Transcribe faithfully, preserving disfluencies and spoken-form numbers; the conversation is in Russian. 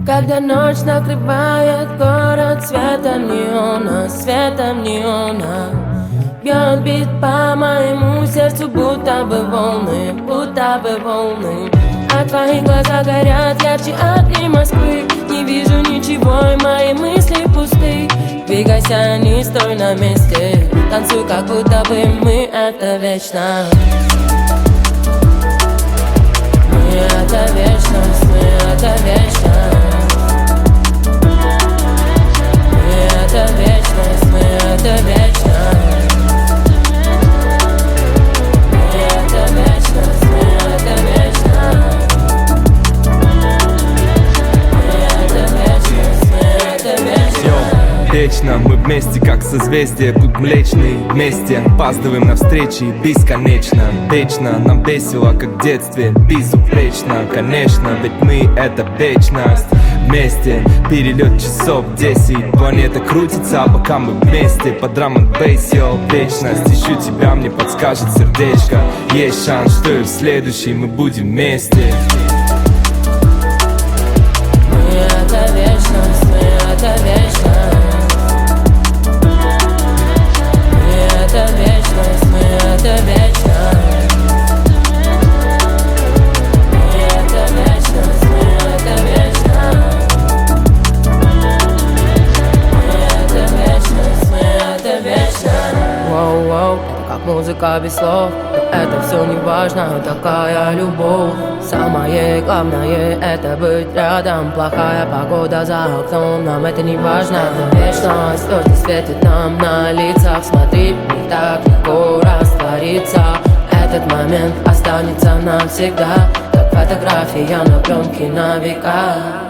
Когда ночь накрывает город светом неона, светом неона, бьет бит по моему сердцу, будто бы волны, будто бы волны. А твои глаза горят ярче огней Москвы. Не вижу ничего, и мои мысли пусты. Двигайся, не стой на месте, танцуй, как будто бы мы это вечно. Мы это вечность, мы это вечность. Мы это вечность, мы это вечность. Мы это вечность, мы это вечность. Мы это вечность, мы это вечность. Вечно мы вместе, как созвездие, будь млечные вместе, опаздываем на встречи бесконечно. Вечно нам весело, как в детстве, безупречно. Конечно, ведь мы — это вечность. Вместе, перелет часов десять. Планета крутится, пока мы вместе. Под драм энд бейс, йо, вечность. Ищу тебя, мне подскажет сердечко. Есть шанс, что и в следующий мы будем вместе. Мы это вечность, мы это вечность. Это вечность, мы это вечность. Мы это вечность, мы это вечность. Мы это вечность, мы это вечность. Воу-воу, это как музыка без слов. Но это все не важно, такая любовь. Самое главное — это быть рядом. Плохая погода за окном, нам это не важно. Это вечность, звезды светят нам на лицах. Смотри, не так легко раствориться. Этот момент останется навсегда, как фотография на пленке на века.